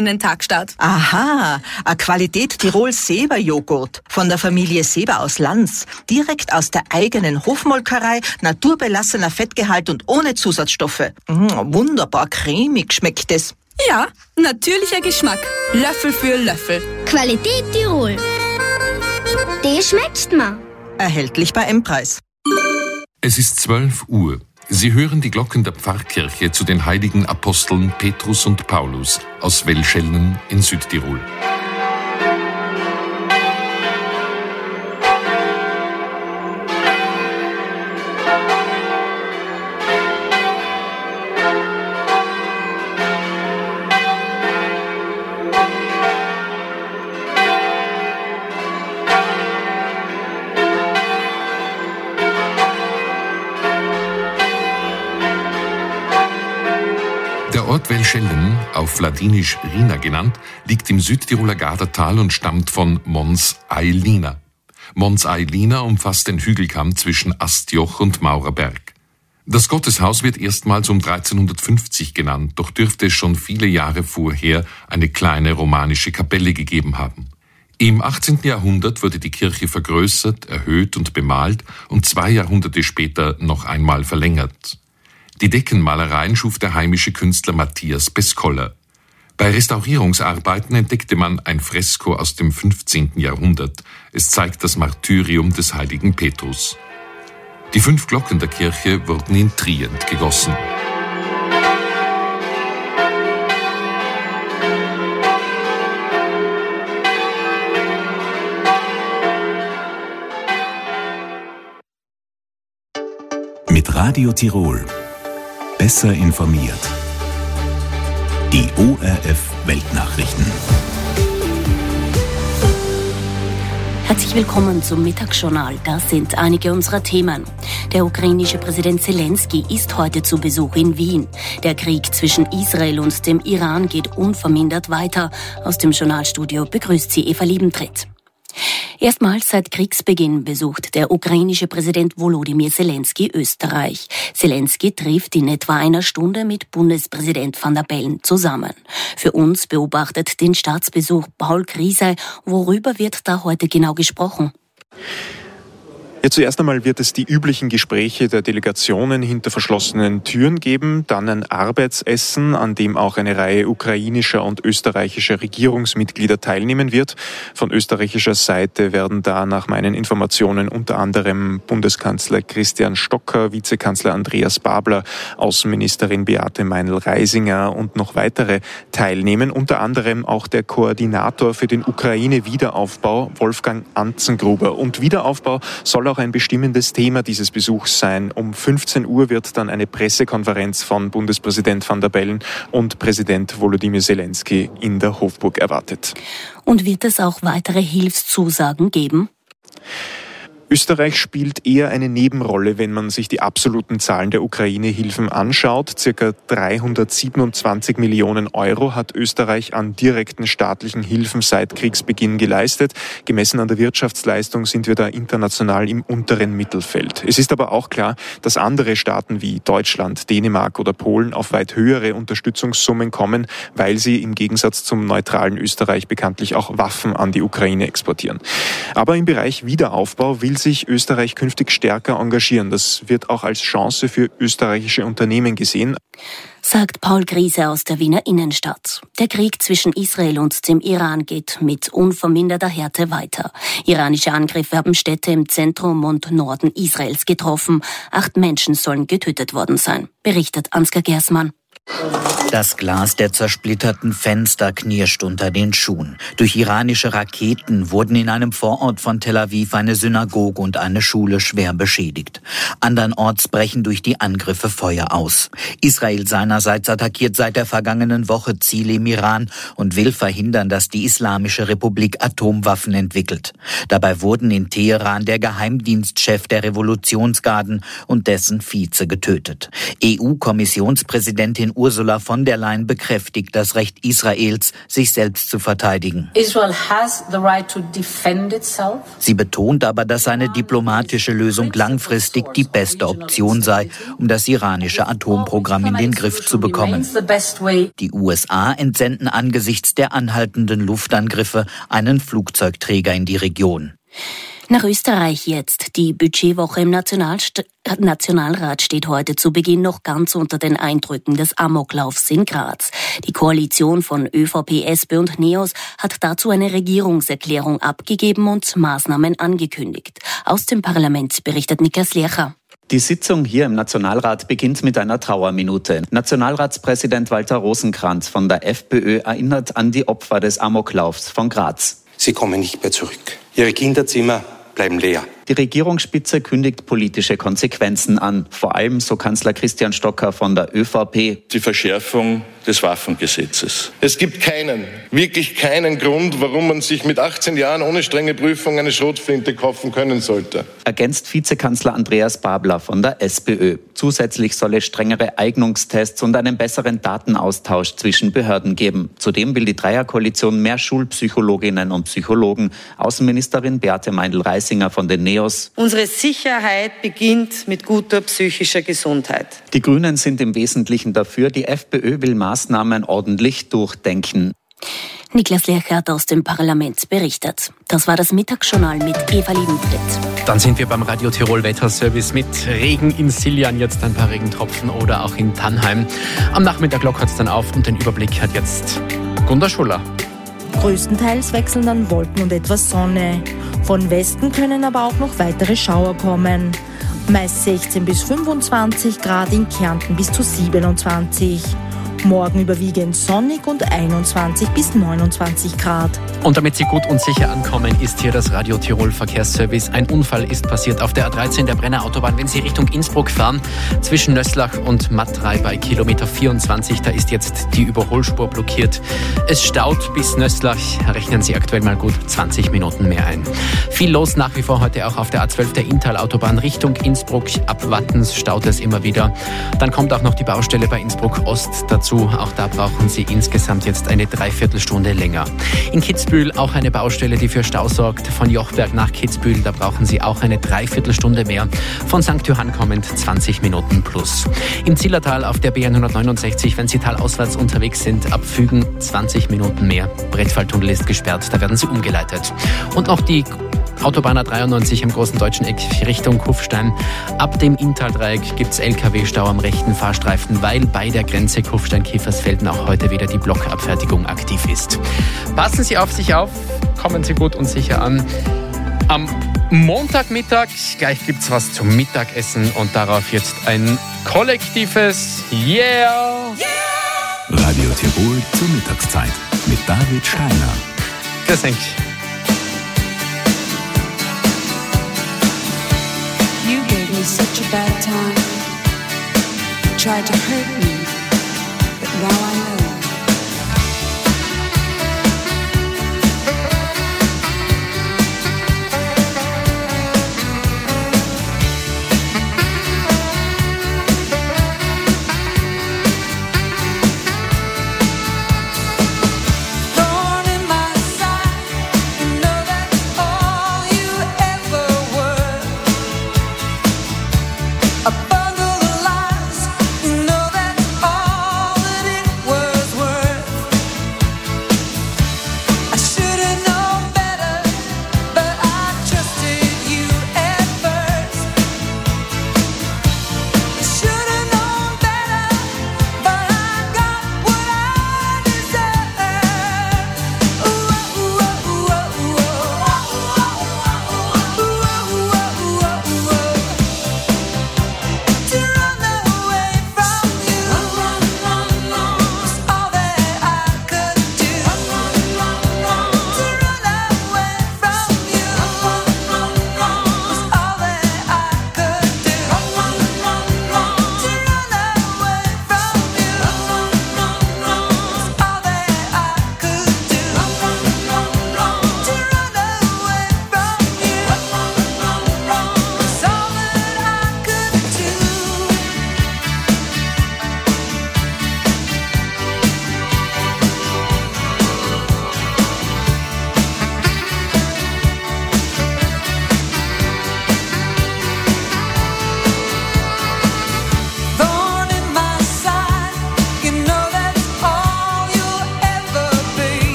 in den Tagstart. Aha, ein Qualität Tirol Seber-Joghurt von der Familie Seber aus Lanz. Direkt aus der eigenen Hofmolkerei, naturbelassener Fettgehalt und ohne Zusatzstoffe. Wunderbar cremig schmeckt es. Ja, natürlicher Geschmack. Löffel für Löffel. Qualität Tirol. Die schmeckt mir. Erhältlich bei M-Preis. Es ist 12 Uhr. Sie hören die Glocken der Pfarrkirche zu den heiligen Aposteln Petrus und Paulus aus Welschellen in Südtirol. Der Ort Welschellen, auf Ladinisch Rina genannt, liegt im Südtiroler Gardatal und stammt von Mons Ailina. Mons Ailina umfasst den Hügelkamm zwischen Astjoch und Maurerberg. Das Gotteshaus wird erstmals um 1350 genannt, doch dürfte es schon viele Jahre vorher eine kleine romanische Kapelle gegeben haben. Im 18. Jahrhundert wurde die Kirche vergrößert, erhöht und bemalt und 2 Jahrhunderte später noch einmal verlängert. Die Deckenmalereien schuf der heimische Künstler Matthias Pescolla. Bei Restaurierungsarbeiten entdeckte man ein Fresko aus dem 15. Jahrhundert. Es zeigt das Martyrium des heiligen Petrus. Die 5 Glocken der Kirche wurden in Trient gegossen. Mit Radio Tirol. Besser informiert. Die ORF-Weltnachrichten. Herzlich willkommen zum Mittagsjournal. Das sind einige unserer Themen. Der ukrainische Präsident Zelensky ist heute zu Besuch in Wien. Der Krieg zwischen Israel und dem Iran geht unvermindert weiter. Aus dem Journalstudio begrüßt sie Eva Liebentritt. Erstmals seit Kriegsbeginn besucht der ukrainische Präsident Volodymyr Zelensky Österreich. Zelensky trifft in etwa einer Stunde mit Bundespräsident Van der Bellen zusammen. Für uns beobachtet den Staatsbesuch Paul Griese. Worüber wird da heute genau gesprochen? Ja, zuerst einmal wird es die üblichen Gespräche der Delegationen hinter verschlossenen Türen geben, dann ein Arbeitsessen, an dem auch eine Reihe ukrainischer und österreichischer Regierungsmitglieder teilnehmen wird. Von österreichischer Seite werden da nach meinen Informationen unter anderem Bundeskanzler Christian Stocker, Vizekanzler Andreas Babler, Außenministerin Beate Meinl-Reisinger und noch weitere teilnehmen. Unter anderem auch der Koordinator für den Ukraine-Wiederaufbau, Wolfgang Anzengruber. Und Wiederaufbau soll auch ein bestimmendes Thema dieses Besuchs sein. Um 15 Uhr wird dann eine Pressekonferenz von Bundespräsident Van der Bellen und Präsident Volodymyr Zelensky in der Hofburg erwartet. Und wird es auch weitere Hilfszusagen geben? Österreich spielt eher eine Nebenrolle, wenn man sich die absoluten Zahlen der Ukraine-Hilfen anschaut. Circa 327 Millionen Euro hat Österreich an direkten staatlichen Hilfen seit Kriegsbeginn geleistet. Gemessen an der Wirtschaftsleistung sind wir da international im unteren Mittelfeld. Es ist aber auch klar, dass andere Staaten wie Deutschland, Dänemark oder Polen auf weit höhere Unterstützungssummen kommen, weil sie im Gegensatz zum neutralen Österreich bekanntlich auch Waffen an die Ukraine exportieren. Aber im Bereich Wiederaufbau will sich Österreich künftig stärker engagieren. Das wird auch als Chance für österreichische Unternehmen gesehen. Sagt Paul Griese aus der Wiener Innenstadt. Der Krieg zwischen Israel und dem Iran geht mit unverminderter Härte weiter. Iranische Angriffe haben Städte im Zentrum und Norden Israels getroffen. 8 Menschen sollen getötet worden sein, berichtet Ansgar Gersmann. Das Glas der zersplitterten Fenster knirscht unter den Schuhen. Durch iranische Raketen wurden in einem Vorort von Tel Aviv eine Synagoge und eine Schule schwer beschädigt. Andernorts brechen durch die Angriffe Feuer aus. Israel seinerseits attackiert seit der vergangenen Woche Ziele im Iran und will verhindern, dass die Islamische Republik Atomwaffen entwickelt. Dabei wurden in Teheran der Geheimdienstchef der Revolutionsgarden und dessen Vize getötet. EU-Kommissionspräsidentin Präsidentin Ursula von der Leyen bekräftigt das Recht Israels, sich selbst zu verteidigen. Israel has the right to defend itself. Sie betont aber, dass eine diplomatische Lösung langfristig die beste Option sei, um das iranische Atomprogramm in den Griff zu bekommen. Die USA entsenden angesichts der anhaltenden Luftangriffe einen Flugzeugträger in die Region. Nach Österreich jetzt. Die Budgetwoche im Nationalrat steht heute zu Beginn noch ganz unter den Eindrücken des Amoklaufs in Graz. Die Koalition von ÖVP, SP und NEOS hat dazu eine Regierungserklärung abgegeben und Maßnahmen angekündigt. Aus dem Parlament berichtet Niklas Lercher. Die Sitzung hier im Nationalrat beginnt mit einer Trauerminute. Nationalratspräsident Walter Rosenkrantz von der FPÖ erinnert an die Opfer des Amoklaufs von Graz. Sie kommen nicht mehr zurück. Ihre Kinderzimmer bleiben leer. Die Regierungsspitze kündigt politische Konsequenzen an. Vor allem, so Kanzler Christian Stocker von der ÖVP, die Verschärfung des Waffengesetzes. Es gibt wirklich keinen Grund, warum man sich mit 18 Jahren ohne strenge Prüfung eine Schrotflinte kaufen können sollte. Ergänzt Vizekanzler Andreas Babler von der SPÖ. Zusätzlich soll es strengere Eignungstests und einen besseren Datenaustausch zwischen Behörden geben. Zudem will die Dreierkoalition mehr Schulpsychologinnen und Psychologen. Außenministerin Beate Meindl-Reisinger von den NEOS. Unsere Sicherheit beginnt mit guter psychischer Gesundheit. Die Grünen sind im Wesentlichen dafür. Die FPÖ will Maßnahmen ordentlich durchdenken. Niklas Lercher hat aus dem Parlament berichtet. Das war das Mittagsjournal mit Eva Liebenfried. Dann sind wir beim Radio Tirol Wetterservice mit Regen in Siljan, jetzt ein paar Regentropfen oder auch in Tannheim. Am Nachmittag lockert es dann auf und den Überblick hat jetzt Gunda Schuller. Größtenteils wechseln dann Wolken und etwas Sonne. Von Westen können aber auch noch weitere Schauer kommen. Meist 16 bis 25 Grad, in Kärnten bis zu 27. Morgen überwiegend sonnig und 21 bis 29 Grad. Und damit Sie gut und sicher ankommen, ist hier das Radio Tirol Verkehrsservice. Ein Unfall ist passiert auf der A13 der Brenner Autobahn, wenn Sie Richtung Innsbruck fahren. Zwischen Nöslach und Mattrei bei Kilometer 24, da ist jetzt die Überholspur blockiert. Es staut bis Nöslach, rechnen Sie aktuell mal gut 20 Minuten mehr ein. Viel los nach wie vor heute auch auf der A12 der Inntal-Autobahn Richtung Innsbruck. Ab Wattens staut es immer wieder. Dann kommt auch noch die Baustelle bei Innsbruck Ost dazu. Auch da brauchen Sie insgesamt jetzt eine Dreiviertelstunde länger. In Kitzbühel auch eine Baustelle, die für Stau sorgt. Von Jochberg nach Kitzbühel, da brauchen Sie auch eine Dreiviertelstunde mehr. Von St. Johann kommend 20 Minuten plus. Im Zillertal auf der BN 169, wenn Sie talauswärts unterwegs sind, ab Fügen 20 Minuten mehr. Brettfalltunnel ist gesperrt, da werden Sie umgeleitet. Und auch die Autobahn A93 im Großen Deutschen Eck Richtung Kufstein. Ab dem Inntal-Dreieck gibt es LKW-Stau am rechten Fahrstreifen, weil bei der Grenze Kufstein-Kiefersfelden auch heute wieder die Blockabfertigung aktiv ist. Passen Sie auf sich auf, kommen Sie gut und sicher an. Am Montagmittag gleich gibt es was zum Mittagessen und darauf jetzt ein kollektives Yeah! Radio Tirol zur Mittagszeit mit David Steiner. Grüß euch. Such a bad time. You tried to hurt me, but now I know. A bundle of lies, you know that's all that it was.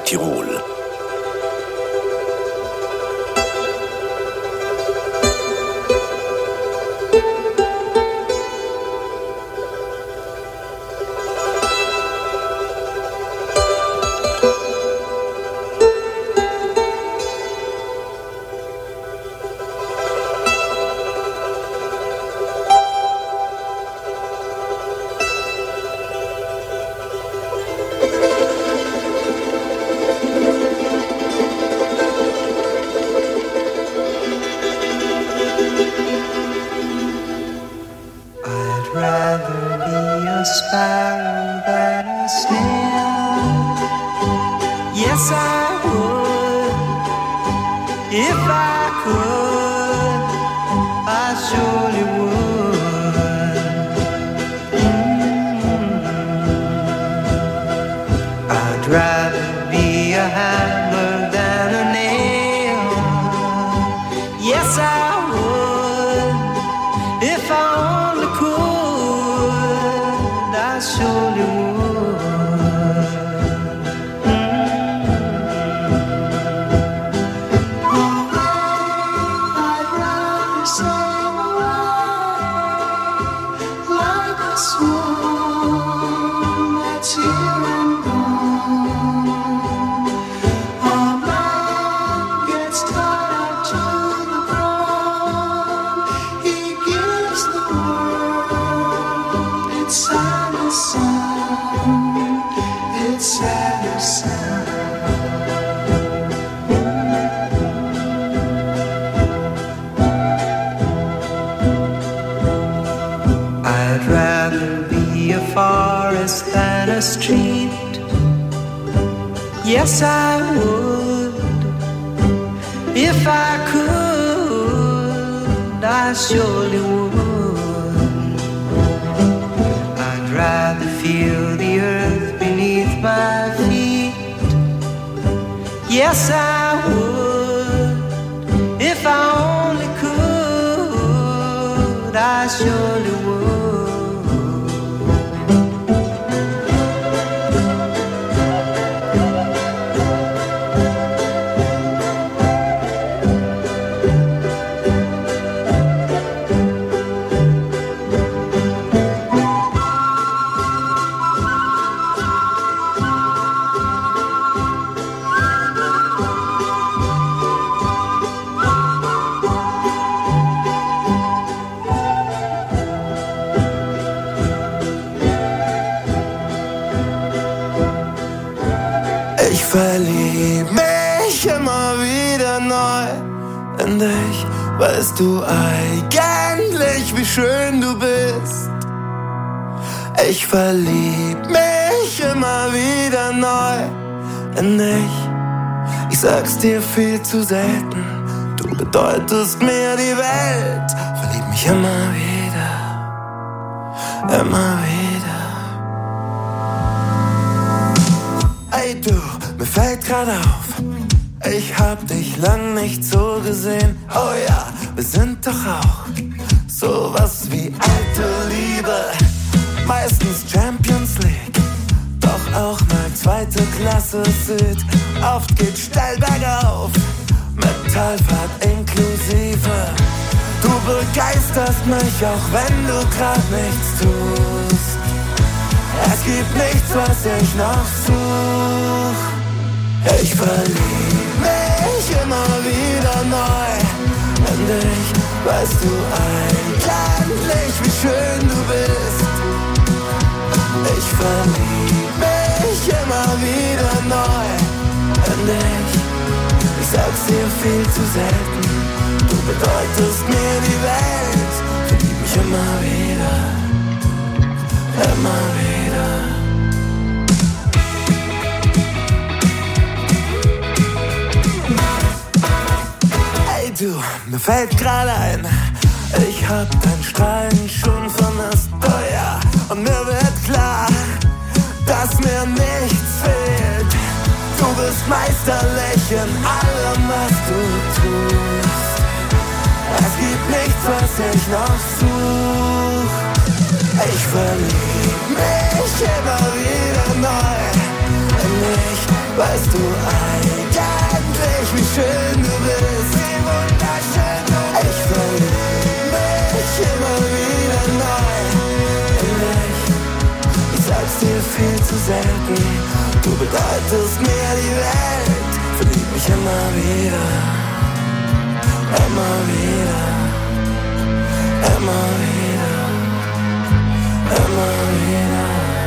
Tirol. Yes, I would. If I could, I surely would. I'd rather feel the earth beneath my feet. Yes, I would. If I only could, I surely would. Ich verlieb mich immer wieder neu in dich. Weißt du eigentlich, wie schön du bist? Ich verlieb mich immer wieder neu in dich. Ich sag's dir viel zu selten, du bedeutest mir die Welt. Verlieb mich immer wieder, immer wieder. Ey du, mir fällt grad auf, ich hab dich lang nicht so gesehen. Oh ja, wir sind doch auch sowas wie alte Liebe. Meistens Champions League, doch auch mal zweite Klasse Süd. Oft geht steil bergauf, mit Talfahrt inklusive. Du begeisterst mich, auch wenn du grad nichts tust. Es gibt nichts, was ich noch such. Ich verlieb mich immer wieder neu in dich. Weißt du eigentlich, wie schön du bist? Ich verlieb mich immer wieder neu in dich. Ich sag's dir viel zu selten, du bedeutest mir die Welt. Verlieb mich immer wieder, immer wieder. Du, mir fällt gerade ein, ich hab dein Strahlen schon vermisst, oh ja, und mir wird klar, dass mir nichts fehlt. Du bist meisterlich in allem, was du tust. Es gibt nichts, was ich noch such. Ich verlieb mich immer wieder neu in dich. Weißt du eigentlich, wie schön du bist? Wie wunderschön du bist. Ich verlieb mich immer wieder neu in dich. Ich sag's dir viel zu selten. Du bedeutest mir die Welt. Verlieb mich immer wieder. Immer wieder. Immer wieder. Immer wieder.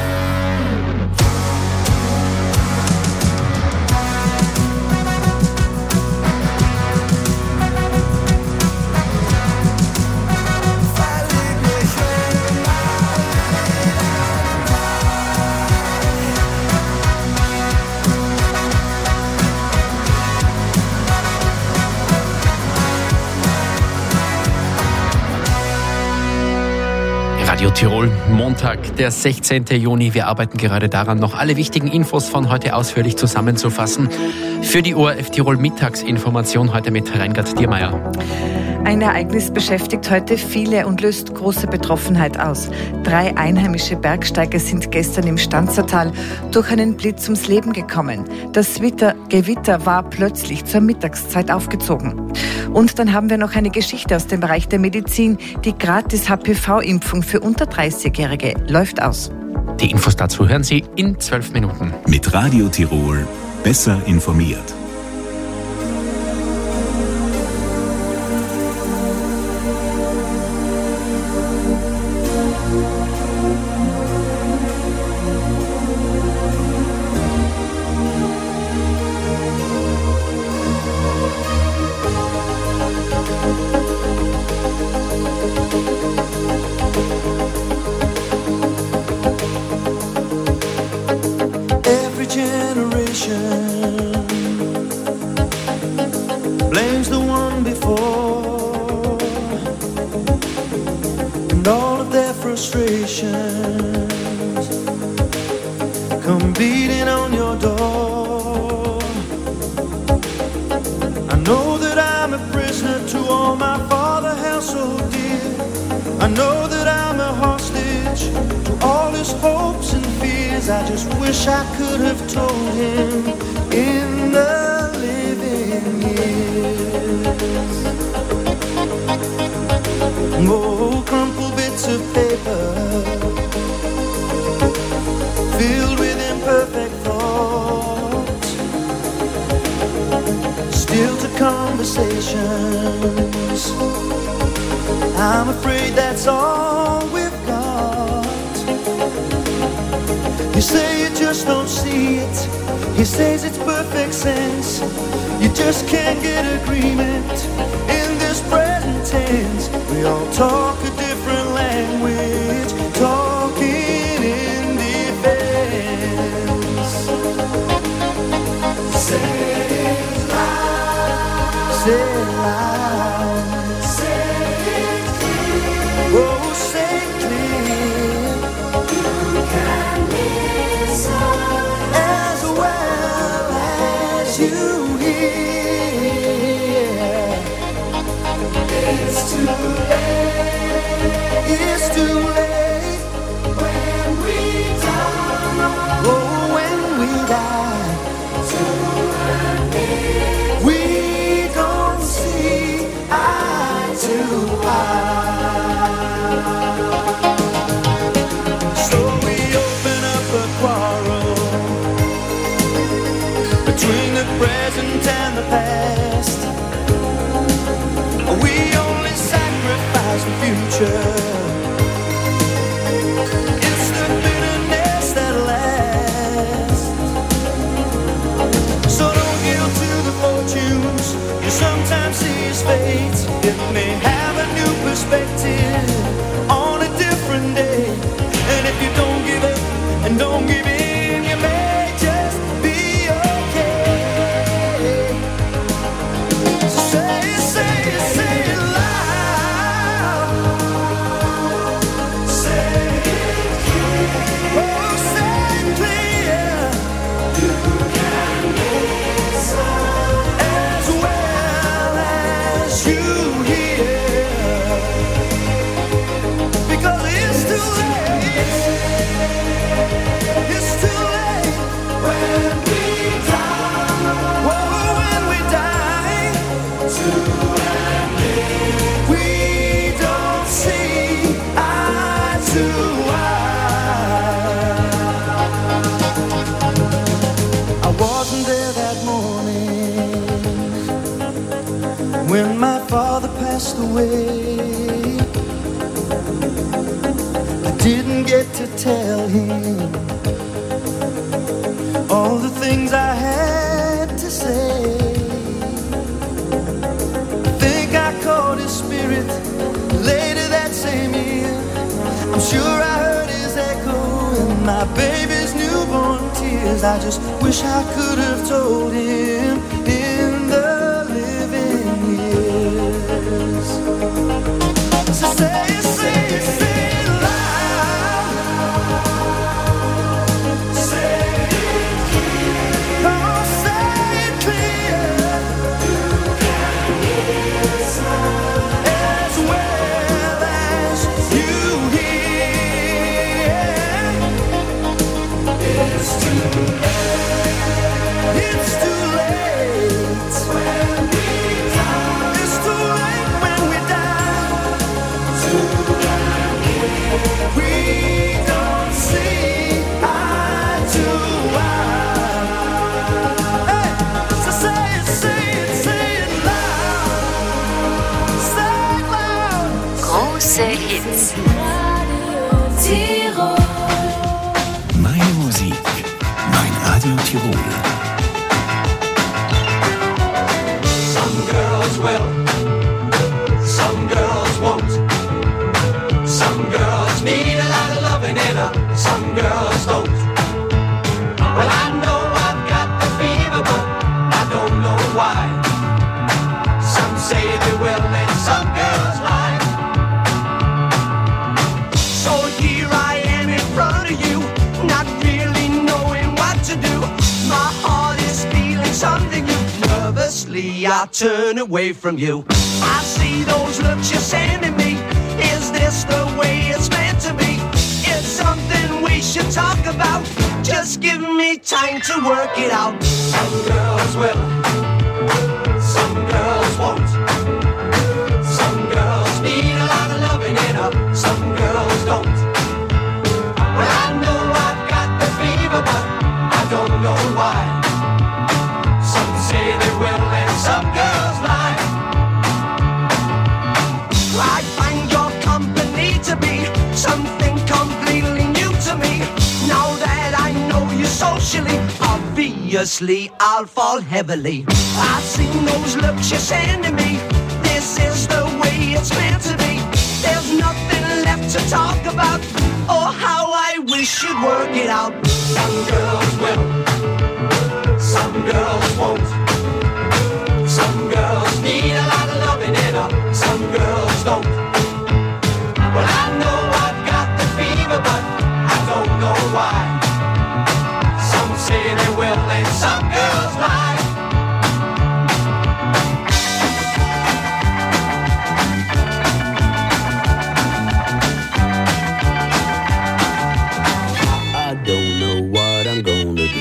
Radio Tirol, Montag, der 16. Juni. Wir arbeiten gerade daran, noch alle wichtigen Infos von heute ausführlich zusammenzufassen. Für die ORF Tirol Mittagsinformation heute mit Reingard Diermeier. Ein Ereignis beschäftigt heute viele und löst große Betroffenheit aus. 3 einheimische Bergsteiger sind gestern im Stanzertal durch einen Blitz ums Leben gekommen. Das Gewitter war plötzlich zur Mittagszeit aufgezogen. Und dann haben wir noch eine Geschichte aus dem Bereich der Medizin. Die Gratis-HPV-Impfung für unter 30-Jährige läuft aus. Die Infos dazu hören Sie in 12 Minuten. Mit Radio Tirol besser informiert. Blames the one before, and all of their frustrations come beating on your door. I know that I'm a prisoner to all my father held so dear. I know that I'm a hostage to all his hopes and fears. I just wish I could have told him in the living years. Oh, crumpled bits of paper filled with imperfect thoughts, still to conversations. I'm afraid that's all we've got. You say you just don't see it. He says it's perfect sense. You just can't get agreement in this present tense. We all talk a different language, talking in defense. Say it loud. Say it loud. Say it clear. Oh, say it clear. You can listen as well as you hear. It's too late. It's too late when we die. Oh, when we die. We don't see eye to eye. So we open up a quarrel between the present and the past. We only sacrifice the future. It's the bitterness that lasts. So don't yield to the fortunes you sometimes see as fate. It may have a new perspective on a different day. And if you don't give up and don't give in, you may just be okay. So say it loud. Say it clear. Oh, say it clear. You can listen as well as you hear. We don't see eye to eye. I wasn't there that morning when my father passed away. I didn't get to tell him all the things I had to say. I think I caught his spirit later that same year. I'm sure I heard his echo in my baby's newborn tears. I just wish I could have told him in the living years. So say it loud. Say it clear. Oh, say it clear. You can listen as well as you hear. It's too late. It's too late when we die. It's too late when we die. We don't see eye to eye. Hey, so say it loud. Say it loud. Große Hits. Meine Musik, mein Radio Tirol. Some girls will, some girls won't. Some girls need a lot of loving in her, some girls don't. Well, I know I've got the fever, but I don't know why. Some say they will and some girls lie. So here I am in front of you, not really knowing what to do. My heart is feeling something new. Nervously I turn away from you. I see those looks you're sending me. Is this the way it's meant to be? It's something we should talk about. Just give me time to work it out. Some girls will, some girls won't. Some girls need a lot of loving in her, some girls don't. Well, I know I've got the fever, but I don't know why. Some say they will and some girls lie. I find your company to be something completely new to me. Now that I know you socially, obviously I'll fall heavily. I've seen those looks you're sending me. This is the way it's meant to be. There's nothing left to talk about. Oh, how I wish you'd work it out. Some girls will, some girls won't. Some girls need a lot of loving in her, some girls don't. Well, I know I've got the fever, but I don't know why. Some say they will and some girls lie. I don't know what I'm gonna do.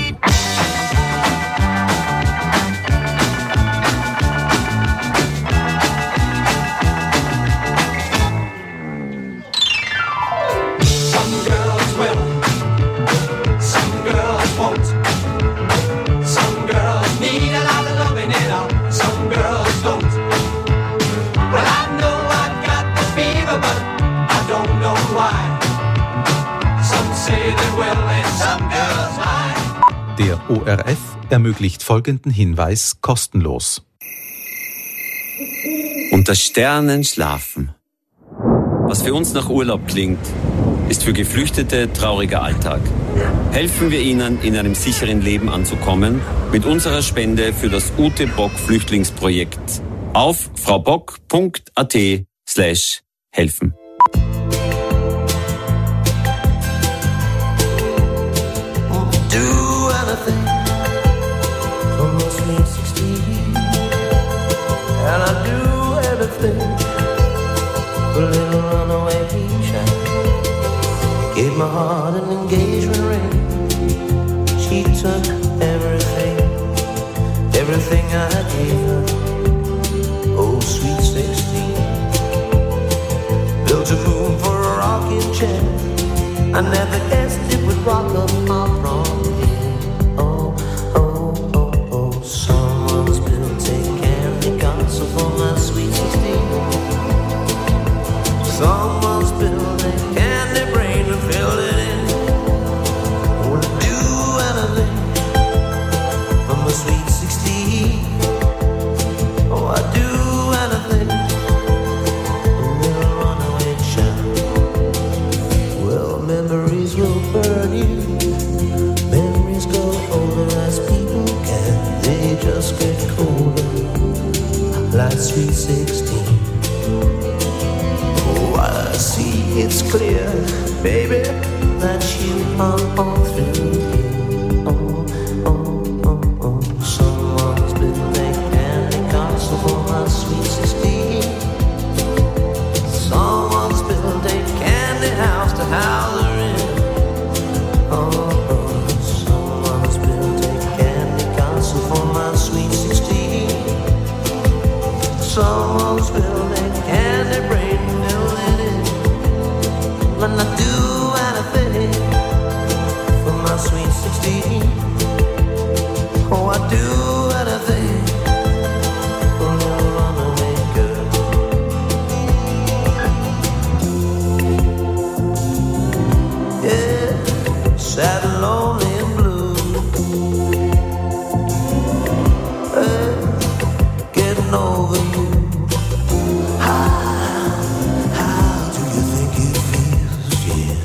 Some girls will, some girls won't. Some girls need a lot of loving in her, some girls don't. Well, I know I've got the fever, but I don't know why. Some say they will and some girls lie. Der ORF ermöglicht folgenden Hinweis kostenlos. Unter Sternen schlafen. Was für uns nach Urlaub klingt, ist für Geflüchtete trauriger Alltag. Helfen wir ihnen, in einem sicheren Leben anzukommen, mit unserer Spende für das Ute Bock Flüchtlingsprojekt auf fraubock.at/helfen. Do anything for my sweet 16, and I do everything for a little runaway child. Gave my heart an engagement ring. She took everything, everything I gave her. like sweet 16. Oh, I see it's clear, baby, that you are all through here. Oh, oh, oh, oh, someone's been making candy castle for my sweet 16. Someone's built a candy house to house her in. Oh, oh, someone's built a candy castle for my sweet 16. Someone's built a candy brain, fill it in. But I do anything for my sweet 16. Oh, I do anything for a little runaway girl. Yeah, sad and lonely and blue. Getting over you. How do you think it feels, yeah?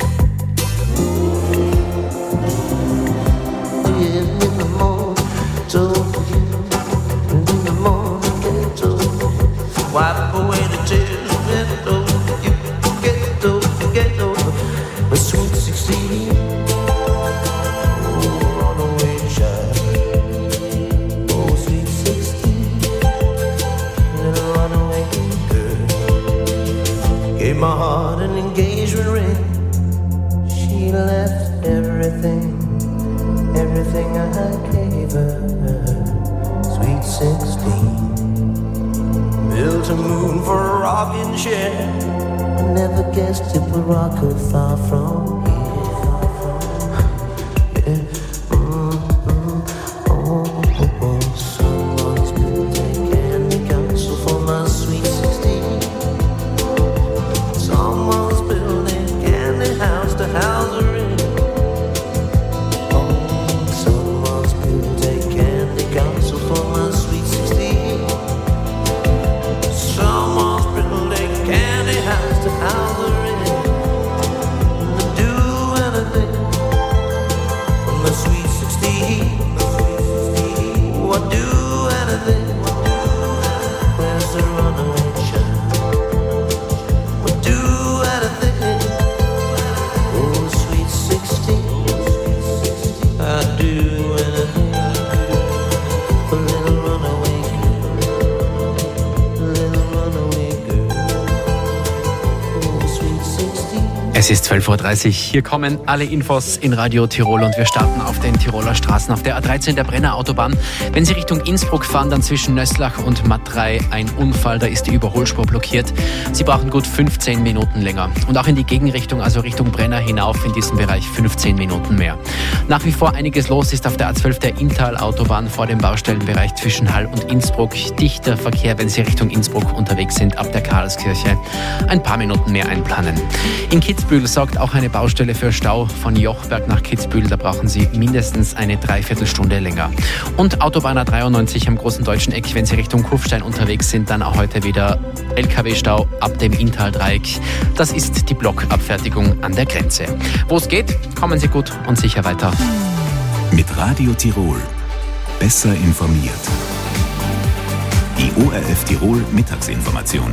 Yeah, in the morning, told you. In the morning, get over. Wipe away the tears, get over you. Get over the sweet 16. Oh, runaway child. Oh, sweet 16. Little runaway girl. Gave my heart an engagement ring. She left everything I gave her. Sweet 16. Built a moon for a rocking chair. I never guessed it would rock her far from here. Yeah. Oh, someone's built a candy castle for my sweet 16. Someone's built a candy house to house her in. Oh, someone's built a candy castle for my sweet 16. Someone's built a candy house to house her in. To do anything for my sweet 16. Oh, I do anything. Where's the runaway child? I do anything. Oh, sweet 16. I do anything. A little runaway girl. A little runaway girl. Oh, sweet 16. Es ist 12.30 Uhr. Hier kommen alle Infos in Radio Tirol und wir starten auf den Tiroler Straßen auf der A13 der Brenner Autobahn. Wenn Sie Richtung Innsbruck fahren, dann zwischen Nöslach und Matrei ein Unfall, da ist die Überholspur blockiert. Sie brauchen gut 15 Minuten länger. Und auch in die Gegenrichtung, also Richtung Brenner hinauf, in diesem Bereich 15 Minuten mehr. Nach wie vor einiges los ist auf der A12 der Inntal-Autobahn vor dem Baustellenbereich zwischen Hall und Innsbruck. Dichter Verkehr, wenn Sie Richtung Innsbruck unterwegs sind, ab der Karlskirche. Ein paar Minuten mehr einplanen. In Kitzbühel sorgt auch eine Baustelle für Stau. Von Jochberg nach Kitzbühel, da brauchen Sie mindestens eine Dreiviertelstunde länger. Und Autobahn A93 am Großen Deutschen Eck, wenn Sie Richtung Kufstein unterwegs sind, dann auch heute wieder LKW-Stau ab dem Inntal-Dreieck. Das ist die Blockabfertigung an der Grenze. Wo es geht, kommen Sie gut und sicher weiter. Mit Radio Tirol. Besser informiert. Die ORF Tirol Mittagsinformation.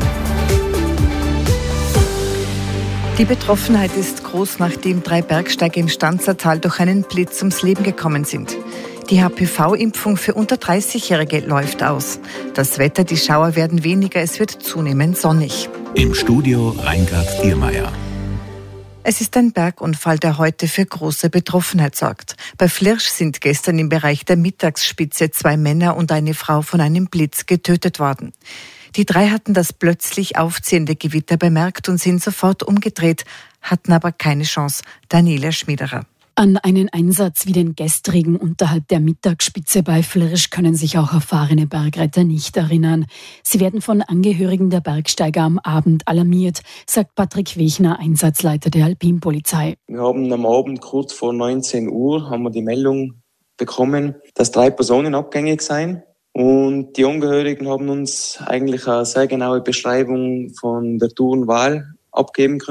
Die Betroffenheit ist groß, nachdem 3 Bergsteiger im Stanzertal durch einen Blitz ums Leben gekommen sind. Die HPV-Impfung für unter 30-Jährige läuft aus. Das Wetter, die Schauer werden weniger, es wird zunehmend sonnig. Im Studio Reingard Diermeier. Es ist ein Bergunfall, der heute für große Betroffenheit sorgt. Bei Flirsch sind gestern im Bereich der Mittagsspitze 2 Männer und eine Frau von einem Blitz getötet worden. Die 3 hatten das plötzlich aufziehende Gewitter bemerkt und sind sofort umgedreht, hatten aber keine Chance. Daniela Schmiederer. An einen Einsatz wie den gestrigen unterhalb der Mittagsspitze bei Flirsch können sich auch erfahrene Bergretter nicht erinnern. Sie werden von Angehörigen der Bergsteiger am Abend alarmiert, sagt Patrick Wechner, Einsatzleiter der Alpinpolizei. Wir haben am Abend kurz vor 19 Uhr haben wir die Meldung bekommen, dass 3 Personen abgängig seien. Und die Angehörigen haben uns eigentlich eine sehr genaue Beschreibung von der Tourenwahl abgeben können.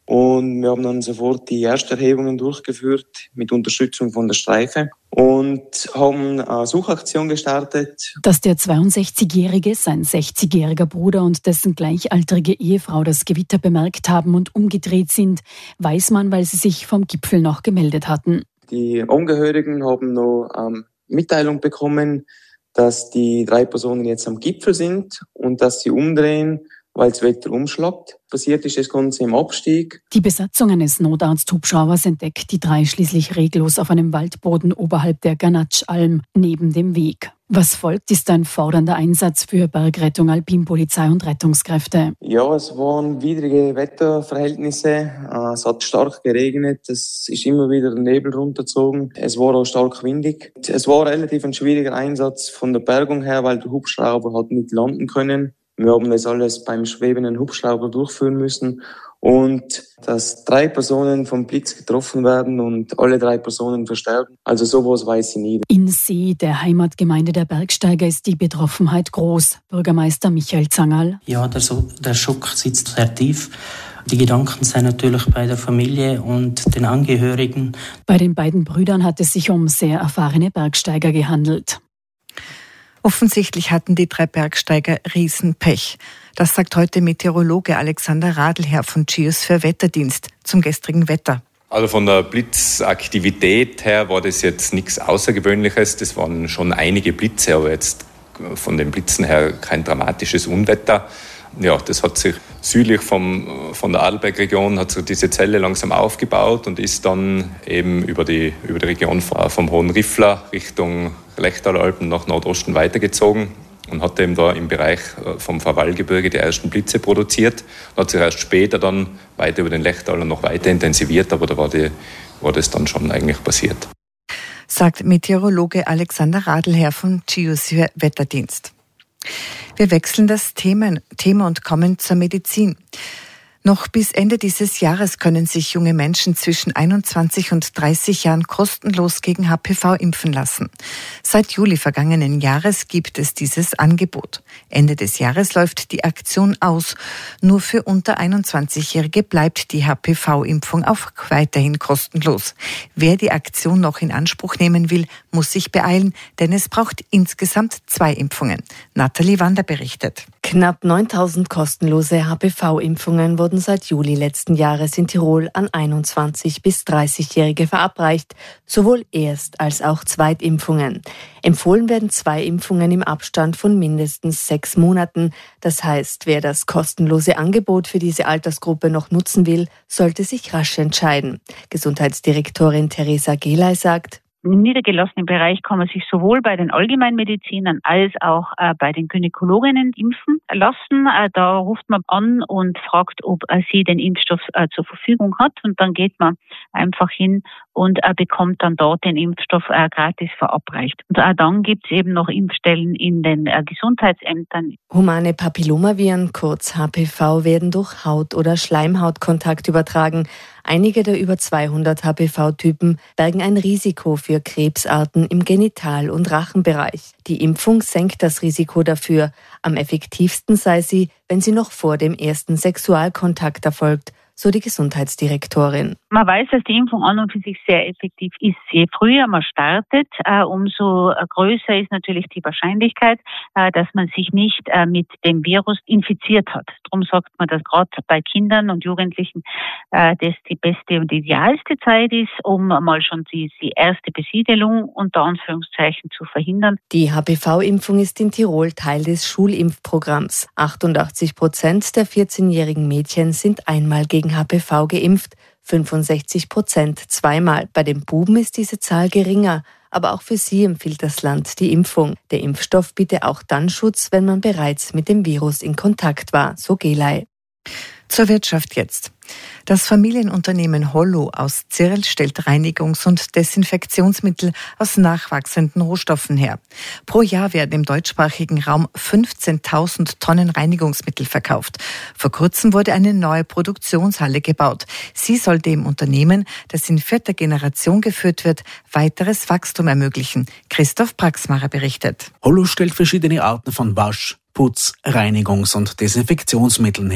Und wir haben dann sofort die Ersterhebungen durchgeführt mit Unterstützung von der Streife und haben eine Suchaktion gestartet. Dass der 62-Jährige, sein 60-jähriger Bruder und dessen gleichaltrige Ehefrau das Gewitter bemerkt haben und umgedreht sind, weiß man, weil sie sich vom Gipfel noch gemeldet hatten. Die Angehörigen haben noch Mitteilung bekommen, dass die 3 Personen jetzt am Gipfel sind und dass sie umdrehen, weil das Wetter umschlagt. Passiert ist das Ganze im Abstieg. Die Besatzung eines Notarzthubschraubers entdeckt die 3 schließlich reglos auf einem Waldboden oberhalb der Ganatschalm neben dem Weg. Was folgt, ist ein fordernder Einsatz für Bergrettung, Alpinpolizei und Rettungskräfte. Ja, es waren widrige Wetterverhältnisse. Es hat stark geregnet. Es ist immer wieder der Nebel runtergezogen. Es war auch stark windig. Es war relativ ein schwieriger Einsatz von der Bergung her, weil der Hubschrauber hat nicht landen können. Wir haben das alles beim schwebenden Hubschrauber durchführen müssen. Und dass 3 Personen vom Blitz getroffen werden und alle 3 Personen versterben, also sowas weiß ich nie. In See, der Heimatgemeinde der Bergsteiger, ist die Betroffenheit groß. Bürgermeister Michael Zangerl. Ja, der Schock sitzt sehr tief. Die Gedanken sind natürlich bei der Familie und den Angehörigen. Bei den beiden Brüdern hat es sich um sehr erfahrene Bergsteiger gehandelt. Offensichtlich hatten die 3 Bergsteiger Riesenpech. Das sagt heute Meteorologe Alexander Radlherr von Geosphäre Wetterdienst zum gestrigen Wetter. Also von der Blitzaktivität her war das jetzt nichts Außergewöhnliches. Das waren schon einige Blitze, aber jetzt von den Blitzen her kein dramatisches Unwetter. Ja, das hat sich südlich von der Arlbergregion hat sich diese Zelle langsam aufgebaut und ist dann eben über die Region vom Hohen Riffler Richtung Lechtalalpen nach Nordosten weitergezogen und hat eben da im Bereich vom Verwallgebirge die ersten Blitze produziert und hat sich erst später dann weiter über den Lechtaler noch weiter intensiviert, aber da war das dann schon eigentlich passiert. Sagt Meteorologe Alexander Radlherr vom Geosphäre Wetterdienst. Wir wechseln das Thema und kommen zur Medizin. Noch bis Ende dieses Jahres können sich junge Menschen zwischen 21 und 30 Jahren kostenlos gegen HPV impfen lassen. Seit Juli vergangenen Jahres gibt es dieses Angebot. Ende des Jahres läuft die Aktion aus. Nur für unter 21-Jährige bleibt die HPV-Impfung auch weiterhin kostenlos. Wer die Aktion noch in Anspruch nehmen will, muss sich beeilen, denn es braucht insgesamt 2 Impfungen. Nathalie Wander berichtet. Knapp 9.000 kostenlose HPV-Impfungen wurden seit Juli letzten Jahres in Tirol an 21- bis 30-Jährige verabreicht, sowohl Erst- als auch Zweitimpfungen. Empfohlen werden 2 Impfungen im Abstand von mindestens 6 Monaten. Das heißt, wer das kostenlose Angebot für diese Altersgruppe noch nutzen will, sollte sich rasch entscheiden. Gesundheitsdirektorin Theresa Gelay sagt: Im niedergelassenen Bereich kann man sich sowohl bei den Allgemeinmedizinern als auch bei den Gynäkologinnen impfen lassen. Da ruft man an und fragt, ob sie den Impfstoff zur Verfügung hat. Und dann geht man einfach hin und bekommt dann dort den Impfstoff gratis verabreicht. Und auch dann gibt es eben noch Impfstellen in den Gesundheitsämtern. Humane Papillomaviren, kurz HPV, werden durch Haut- oder Schleimhautkontakt übertragen. Einige der über 200 HPV-Typen bergen ein Risiko für Krebsarten im Genital- und Rachenbereich. Die Impfung senkt das Risiko dafür. Am effektivsten sei sie, wenn sie noch vor dem ersten Sexualkontakt erfolgt, so die Gesundheitsdirektorin. Man weiß, dass die Impfung an und für sich sehr effektiv ist. Je früher man startet, umso größer ist natürlich die Wahrscheinlichkeit, dass man sich nicht mit dem Virus infiziert hat. Darum sagt man, dass gerade bei Kindern und Jugendlichen das die beste und idealste Zeit ist, um mal schon die erste Besiedelung unter Anführungszeichen zu verhindern. Die HPV-Impfung ist in Tirol Teil des Schulimpfprogramms. 88% der 14-jährigen Mädchen sind einmal gegen HPV geimpft, 65% zweimal. Bei den Buben ist diese Zahl geringer, aber auch für sie empfiehlt das Land die Impfung. Der Impfstoff biete auch dann Schutz, wenn man bereits mit dem Virus in Kontakt war, so Gelay. Zur Wirtschaft jetzt. Das Familienunternehmen Hollo aus Zirl stellt Reinigungs- und Desinfektionsmittel aus nachwachsenden Rohstoffen her. Pro Jahr werden im deutschsprachigen Raum 15.000 Tonnen Reinigungsmittel verkauft. Vor kurzem wurde eine neue Produktionshalle gebaut. Sie soll dem Unternehmen, das in 4. Generation geführt wird, weiteres Wachstum ermöglichen. Christoph Braxmacher berichtet. Hollo stellt verschiedene Arten von Wasch-, Putz-, Reinigungs- und Desinfektionsmitteln her.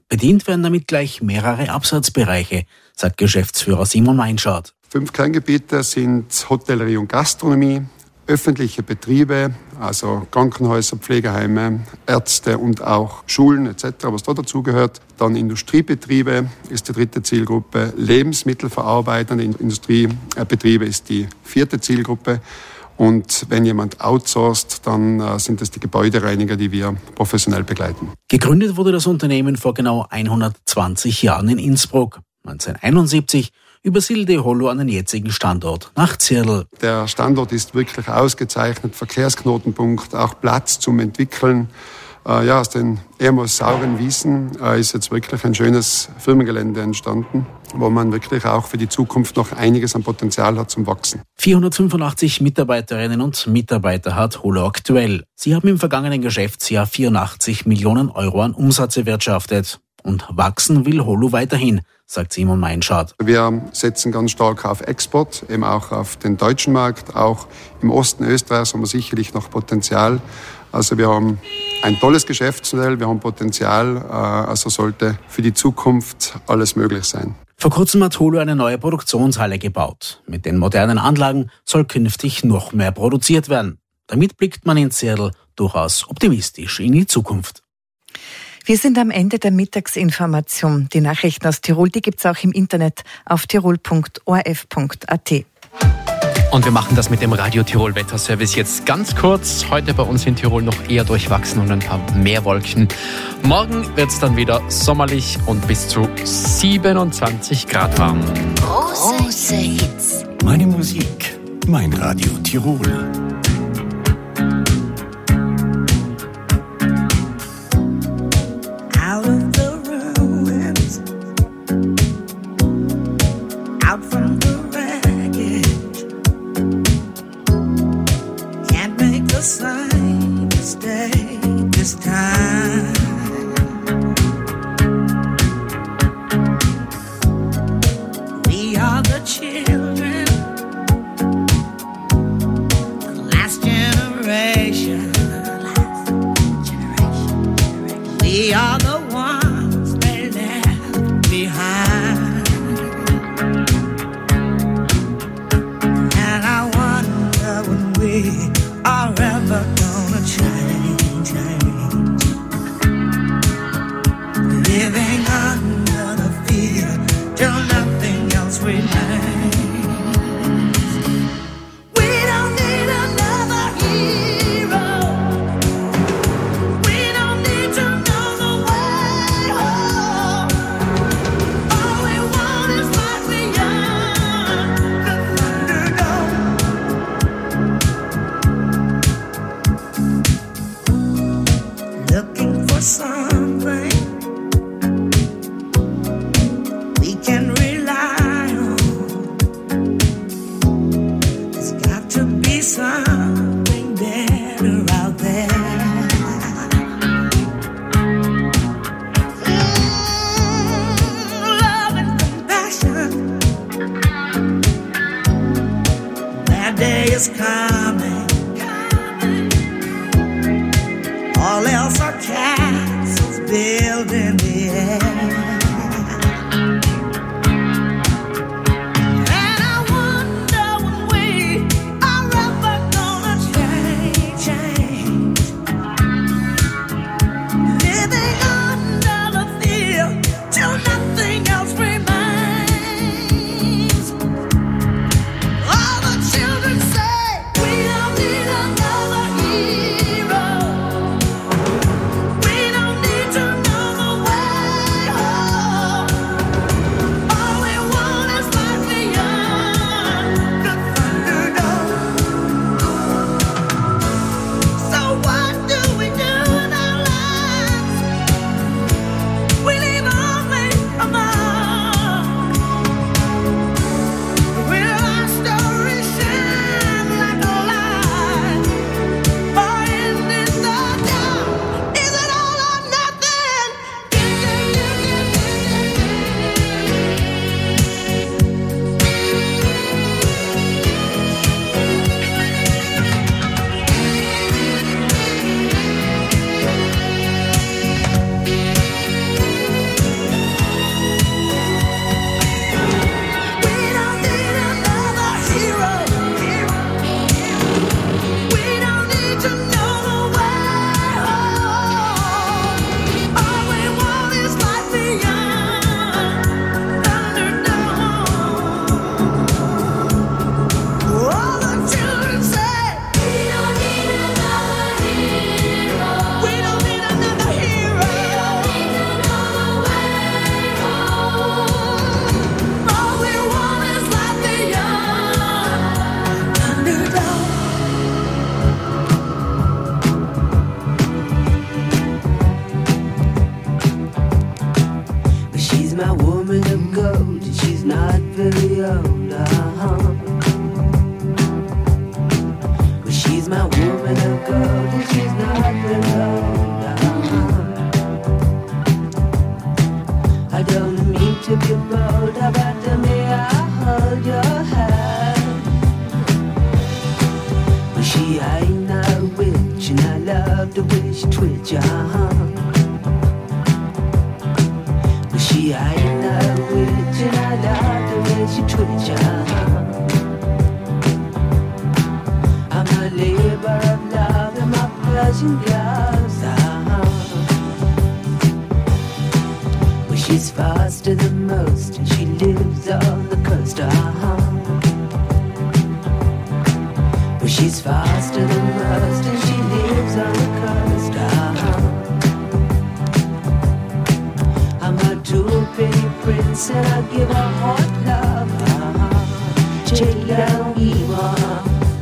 Bedient werden damit gleich mehrere Absatzbereiche, sagt Geschäftsführer Simon Meinschardt. 5 Kerngebiete sind Hotellerie und Gastronomie, öffentliche Betriebe, also Krankenhäuser, Pflegeheime, Ärzte und auch Schulen etc., was da dazugehört. Dann Industriebetriebe ist die 3. Zielgruppe, lebensmittelverarbeitende Industriebetriebe ist die 4. Zielgruppe. Und wenn jemand outsourced, dann sind es die Gebäudereiniger, die wir professionell begleiten. Gegründet wurde das Unternehmen vor genau 120 Jahren in Innsbruck. 1971 übersiedelte Holo an den jetzigen Standort nach Zirl. Der Standort ist wirklich ausgezeichnet, Verkehrsknotenpunkt, auch Platz zum Entwickeln. Aus den ehemals sauren Wiesen ist jetzt wirklich ein schönes Firmengelände entstanden, wo man wirklich auch für die Zukunft noch einiges an Potenzial hat zum Wachsen. 485 Mitarbeiterinnen und Mitarbeiter hat Holo aktuell. Sie haben im vergangenen Geschäftsjahr 84 Millionen Euro an Umsatz erwirtschaftet. Und wachsen will Holo weiterhin, sagt Simon Meinschardt. Wir setzen ganz stark auf Export, eben auch auf den deutschen Markt. Auch im Osten Österreichs haben wir sicherlich noch Potenzial. Also wir haben ein tolles Geschäftsmodell, wir haben Potenzial, also sollte für die Zukunft alles möglich sein. Vor kurzem hat Holo eine neue Produktionshalle gebaut. Mit den modernen Anlagen soll künftig noch mehr produziert werden. Damit blickt man in Zirl durchaus optimistisch in die Zukunft. Wir sind am Ende der Mittagsinformation. Die Nachrichten aus Tirol, die gibt's auch im Internet auf tirol.orf.at. Und wir machen das mit dem Radio Tirol Wetterservice jetzt ganz kurz. Heute bei uns in Tirol noch eher durchwachsen und ein paar mehr Wolken. Morgen wird's dann wieder sommerlich und bis zu 27 Grad warm. Große Hits. Meine Musik, mein Radio Tirol. Out of the ruins, out from the wreckage, can't make the same mistake this time. We are the children, the last generation. We are the ones they left behind. And I wonder when we are ever gonna change. Living under the fear till nothing else remains. We don't need another hero. We don't need to know the way home. All we want is right beyond the Thunderdome. Looking for something we can rely on. There's got to be something better out there. Love and compassion. That day is coming. All else are castles built in the air. And I wonder when we are ever gonna change. Living under the fear till nothing else remains. All the children say we don't need another hero. We don't need to know kitchen gloves. Well, she's faster than most, and she lives on the coast. Well, she's faster than most, and she lives on the coast. I'm a too pretty prince, and I give her hot love. Take down evil.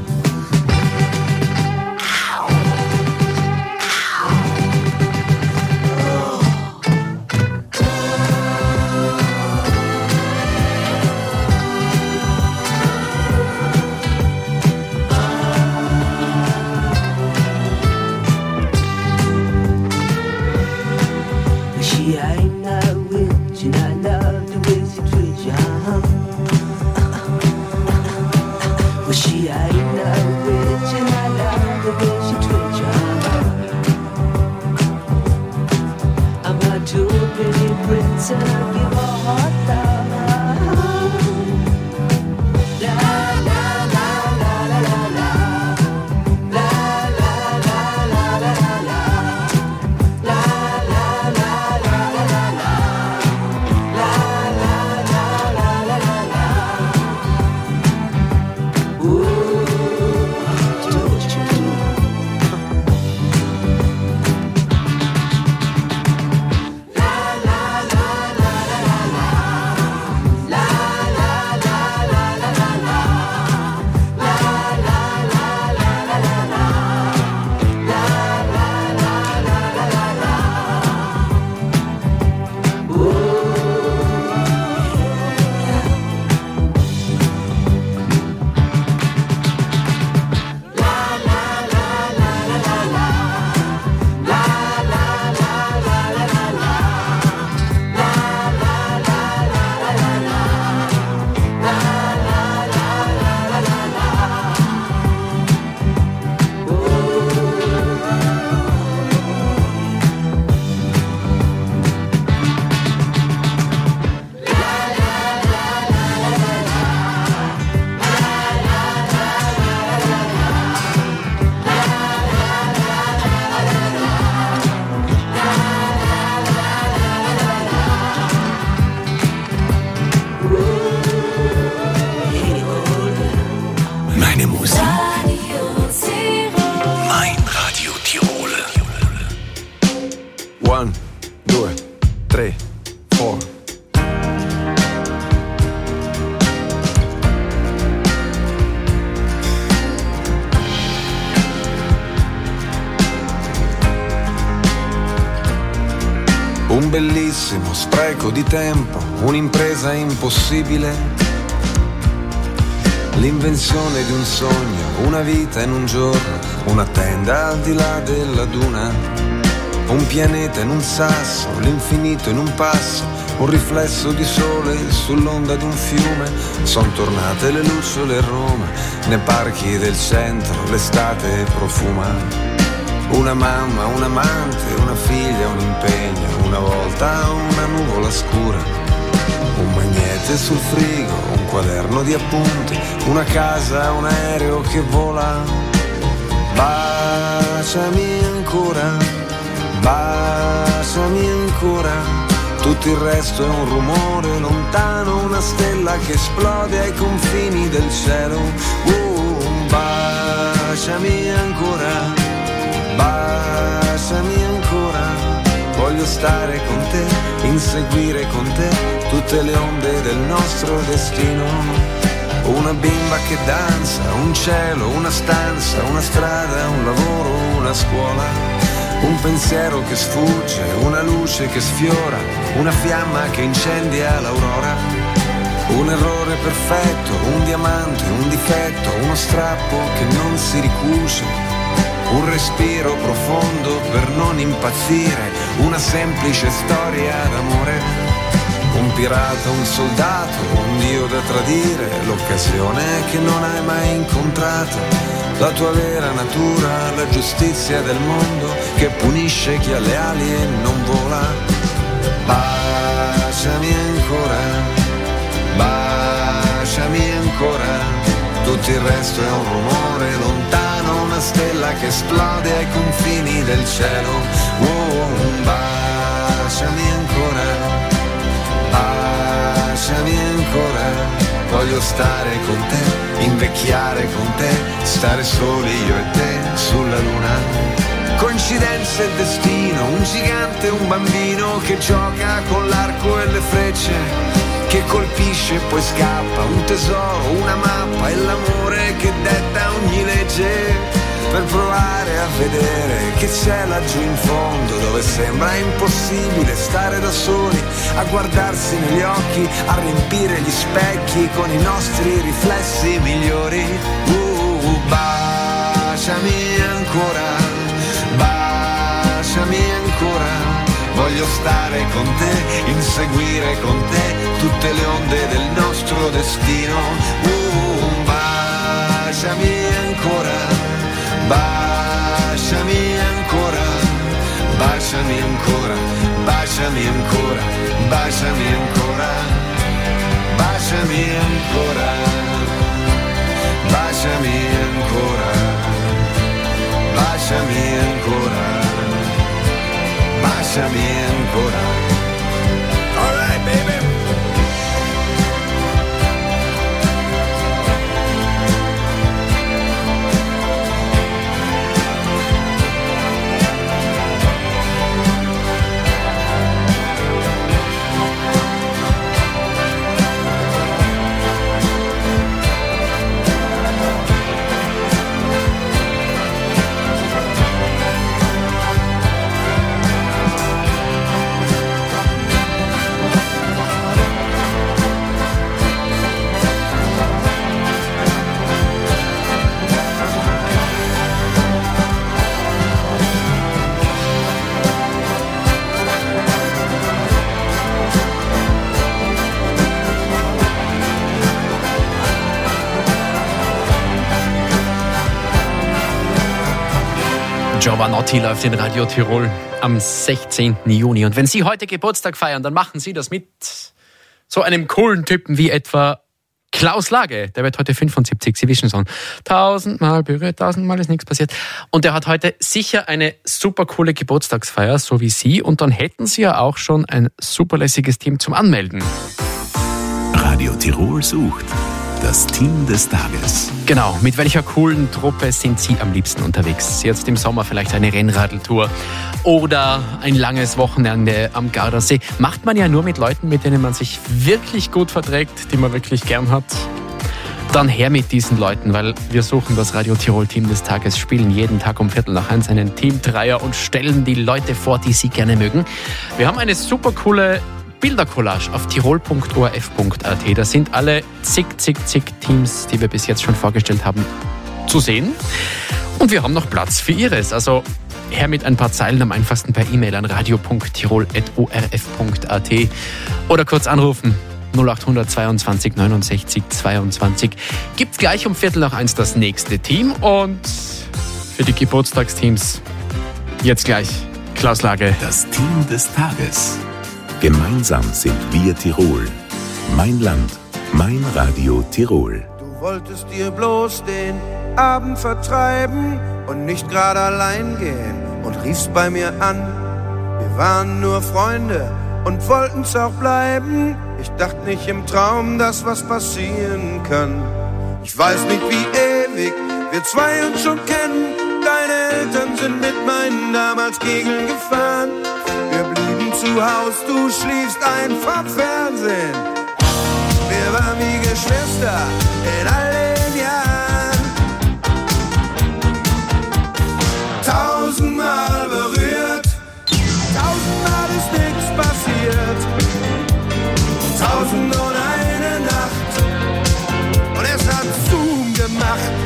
She ain't no witch, and I love the way she treats you. Well, she ain't no witch, and I love the way she treats you. I'm a too pretty prince, and I give her hot love. Un bellissimo spreco di tempo, un'impresa impossibile, l'invenzione di un sogno, una vita in un giorno, una tenda al di là della duna, un pianeta in un sasso, l'infinito in un passo, un riflesso di sole sull'onda di un fiume. Son tornate le lucciole a Roma, nei parchi del centro l'estate profuma. Una mamma, un amante, una figlia, un impegno, una volta una nuvola scura, un magnete sul frigo, un quaderno di appunti, una casa, un aereo che vola. Baciami ancora, baciami ancora, tutto il resto è un rumore lontano, una stella che esplode ai confini del cielo. Baciami ancora, baciami ancora, voglio stare con te, inseguire con te tutte le onde del nostro destino. Una bimba che danza, un cielo, una stanza, una strada, un lavoro, una scuola, un pensiero che sfugge, una luce che sfiora, una fiamma che incendia l'aurora. Un errore perfetto, un diamante, un difetto, uno strappo che non si ricuce, un respiro profondo per non impazzire, una semplice storia d'amore, un pirata, un soldato, un dio da tradire, l'occasione che non hai mai incontrato, la tua vera natura, la giustizia del mondo che punisce chi ha le ali e non vola. Baciami ancora, baciami ancora, tutto il resto è un rumore lontano, una stella che esplode ai confini del cielo. Baciami ancora, baciami ancora, voglio stare con te, invecchiare con te, stare soli io e te sulla luna. Coincidenze e destino, un gigante e un bambino che gioca con l'arco e le frecce, che colpisce e poi scappa, un tesoro, una mappa e l'amore che detta ogni legge, per provare a vedere che c'è laggiù in fondo, dove sembra impossibile stare da soli, a guardarsi negli occhi, a riempire gli specchi con i nostri riflessi migliori. Baciami ancora, baciami ancora, voglio stare con te, inseguire con te tutte le onde del nostro destino. Baciami ancora, baciami ancora, baciami ancora, baciami ancora, baciami ancora, baciami ancora, baciami ancora, baciami ancora, baciami ancora. All right, baby. Giovanotti läuft in Radio Tirol am 16. Juni. Und wenn Sie heute Geburtstag feiern, dann machen Sie das mit so einem coolen Typen wie etwa Klaus Lage. Der wird heute 75, Sie wissen schon. 1000-mal berührt, 1000-mal ist nichts passiert. Und der hat heute sicher eine super coole Geburtstagsfeier, so wie Sie. Und dann hätten Sie ja auch schon ein superlässiges Team zum Anmelden. Radio Tirol sucht das Team des Tages. Genau, mit welcher coolen Truppe sind Sie am liebsten unterwegs? Jetzt im Sommer vielleicht eine Rennradltour oder ein langes Wochenende am Gardasee. Macht man ja nur mit Leuten, mit denen man sich wirklich gut verträgt, die man wirklich gern hat. Dann her mit diesen Leuten, weil wir suchen das Radio Tirol Team des Tages, spielen jeden Tag um 1:15 einen Team-Dreier und stellen die Leute vor, die Sie gerne mögen. Wir haben eine super coole Bildercollage auf tirol.orf.at. Da sind alle zig Teams, die wir bis jetzt schon vorgestellt haben, zu sehen. Und wir haben noch Platz für Ihres. Also her mit ein paar Zeilen, am einfachsten per E-Mail an radio.tirol@orf.at oder kurz anrufen 0800 22 69 22. Gibt's gleich um 1:15 das nächste Team. Und für die Geburtstagsteams jetzt gleich Klaus Lage. Das Team des Tages. Gemeinsam sind wir Tirol. Mein Land, mein Radio Tirol. Du wolltest dir bloß den Abend vertreiben und nicht gerade allein gehen und riefst bei mir an. Wir waren nur Freunde und wollten's auch bleiben. Ich dachte nicht im Traum, dass was passieren kann. Ich weiß nicht, wie ewig wir zwei uns schon kennen. Deine Eltern sind mit meinen damals Kegeln gefahren. Wir blieben zu Haus, du schliefst ein vom Fernsehen. Wir waren wie Geschwister in all den Jahren. 1000-mal berührt, 1000-mal ist nichts passiert. 1001 Nacht und es hat Zoom gemacht.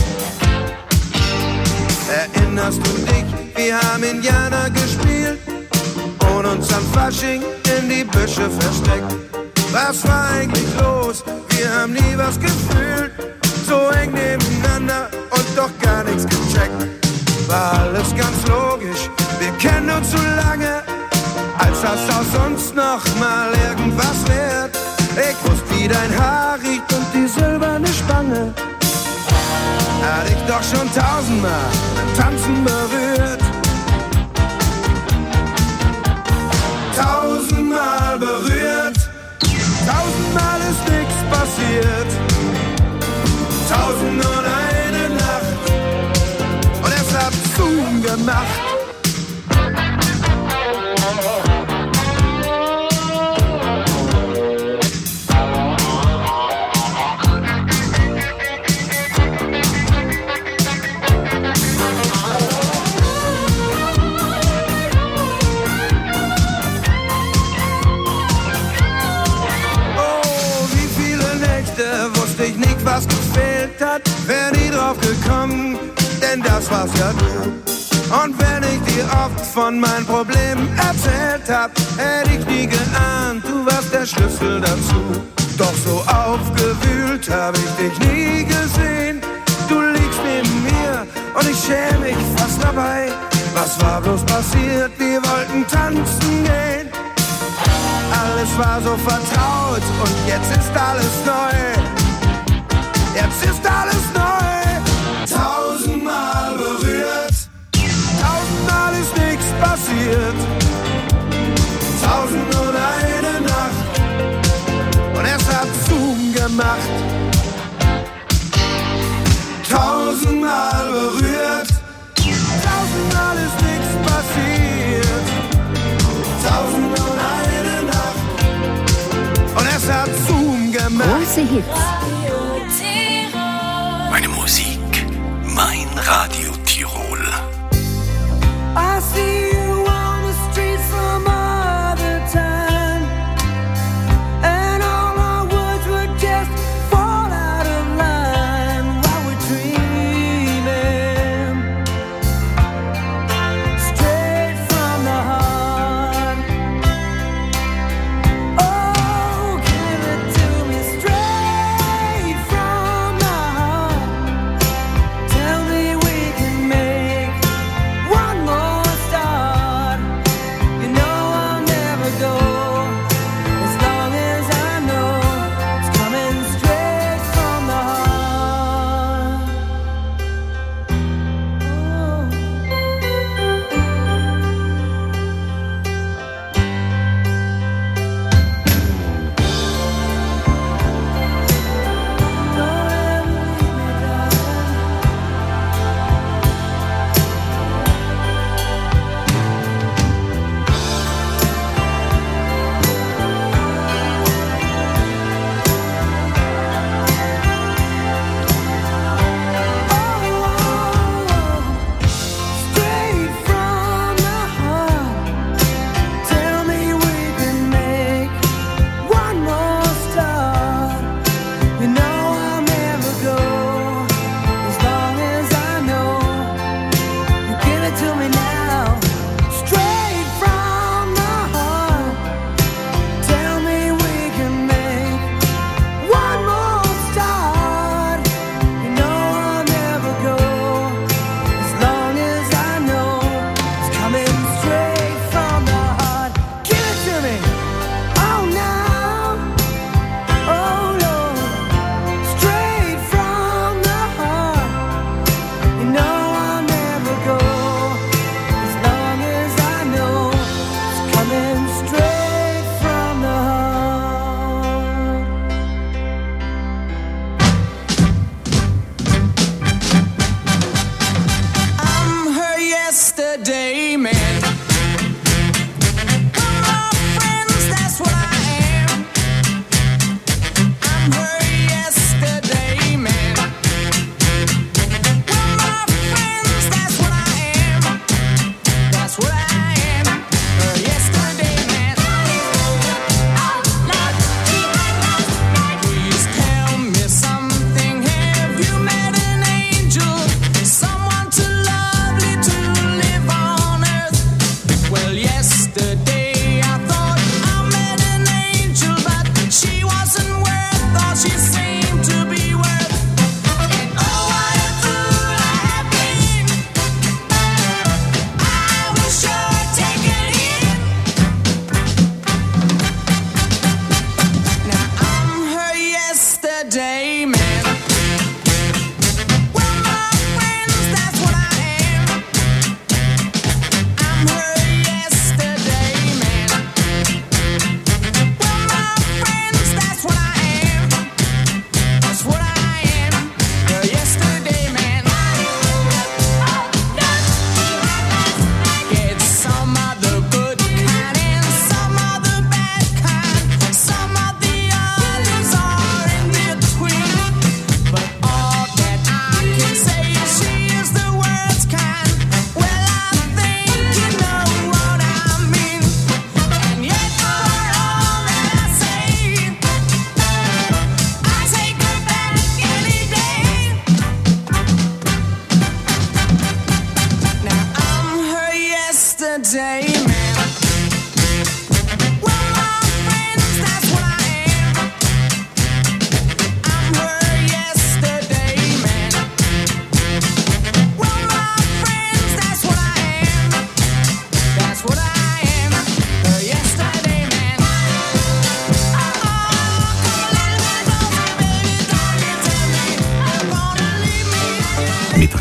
Erinnerst du dich, wir haben Indianer gespielt und uns am Fasching in die Büsche versteckt. Was war eigentlich los? Wir haben nie was gefühlt, so eng nebeneinander und doch gar nichts gecheckt. War alles ganz logisch, wir kennen uns so lange, als das aus uns noch mal irgendwas wird. Ich wusste, wie dein Haar riecht und die silberne Spange. hat ich doch schon 1000-mal beim Tanzen berührt. 1000-mal berührt, 1000-mal ist nichts passiert. 1001 Nacht und es hat Zoom gemacht. Was gefehlt hat, wär nie drauf gekommen, denn das war's ja du. Und wenn ich dir oft von meinen Problemen erzählt hab, hätte ich nie geahnt, du warst der Schlüssel dazu. Doch so aufgewühlt hab ich dich nie gesehen. Du liegst neben mir und ich schäme mich fast dabei. Was war bloß passiert? Wir wollten tanzen gehen. Alles war so vertraut und jetzt ist alles neu. Jetzt ist alles neu. 1000-mal berührt, 1000-mal ist nichts passiert. 1001 Nacht und es hat Zoom gemacht. 1000-mal berührt, 1000-mal ist nichts passiert. 1001 Nacht und es hat Zoom gemacht. Große Hits. Meine Musik, mein Radio Tirol. I see you on the street some other time, and all our words would just fall out of line while we're dreaming, straight from the heart. Oh, give it to me straight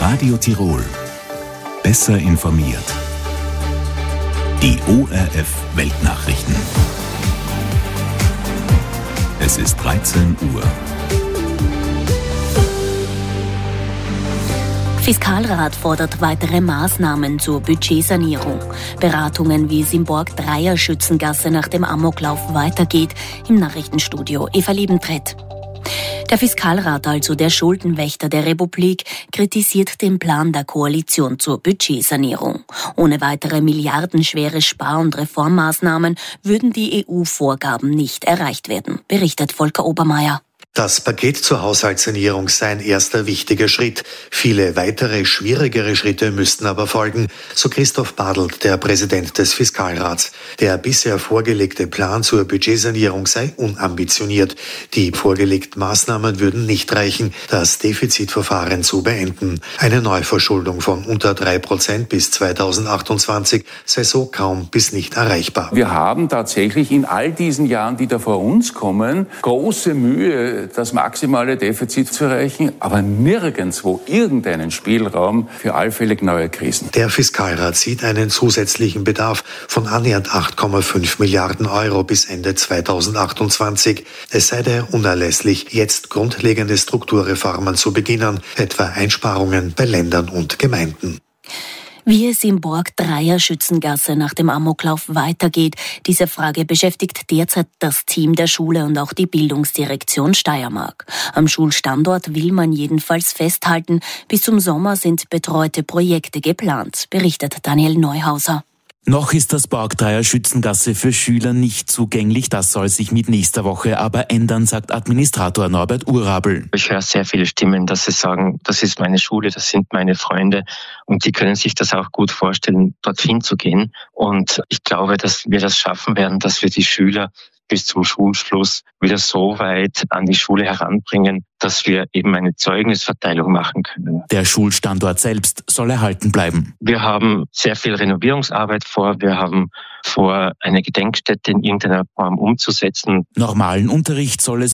Radio Tirol. Besser informiert. Die ORF Weltnachrichten. Es ist 13 Uhr. Fiskalrat fordert weitere Maßnahmen zur Budgetsanierung. Beratungen, wie es im Borg-Dreier-Schützengasse nach dem Amoklauf weitergeht. Im Nachrichtenstudio Eva Liebentrett. Der Fiskalrat, also der Schuldenwächter der Republik, kritisiert den Plan der Koalition zur Budgetsanierung. Ohne weitere milliardenschwere Spar- und Reformmaßnahmen würden die EU-Vorgaben nicht erreicht werden, berichtet Volker Obermeier. Das Paket zur Haushaltssanierung sei ein erster wichtiger Schritt. Viele weitere, schwierigere Schritte müssten aber folgen, so Christoph Badelt, der Präsident des Fiskalrats. Der bisher vorgelegte Plan zur Budgetsanierung sei unambitioniert. Die vorgelegten Maßnahmen würden nicht reichen, das Defizitverfahren zu beenden. Eine Neuverschuldung von unter 3% bis 2028 sei so kaum bis nicht erreichbar. Wir haben tatsächlich in all diesen Jahren, die da vor uns kommen, große Mühe, das maximale Defizit zu erreichen, aber nirgendwo irgendeinen Spielraum für allfällig neue Krisen. Der Fiskalrat sieht einen zusätzlichen Bedarf von annähernd 8,5 Milliarden Euro bis Ende 2028. Es sei daher unerlässlich, jetzt grundlegende Strukturreformen zu beginnen, etwa Einsparungen bei Ländern und Gemeinden. Wie es im Borg-Dreier-Schützengasse nach dem Amoklauf weitergeht, diese Frage beschäftigt derzeit das Team der Schule und auch die Bildungsdirektion Steiermark. Am Schulstandort will man jedenfalls festhalten, bis zum Sommer sind betreute Projekte geplant, berichtet Daniel Neuhauser. Noch ist das Borg-Dreier-Schützengasse für Schüler nicht zugänglich. Das soll sich mit nächster Woche aber ändern, sagt Administrator Norbert Urabel. Ich höre sehr viele Stimmen, dass sie sagen, das ist meine Schule, das sind meine Freunde und die können sich das auch gut vorstellen, dorthin zu gehen. Und ich glaube, dass wir das schaffen werden, dass wir die Schüler bis zum Schulschluss wieder so weit an die Schule heranbringen, dass wir eben eine Zeugnisverteilung machen können. Der Schulstandort selbst soll erhalten bleiben. Wir haben sehr viel Renovierungsarbeit vor. Wir haben vor, eine Gedenkstätte in irgendeiner Form umzusetzen. Normalen Unterricht soll es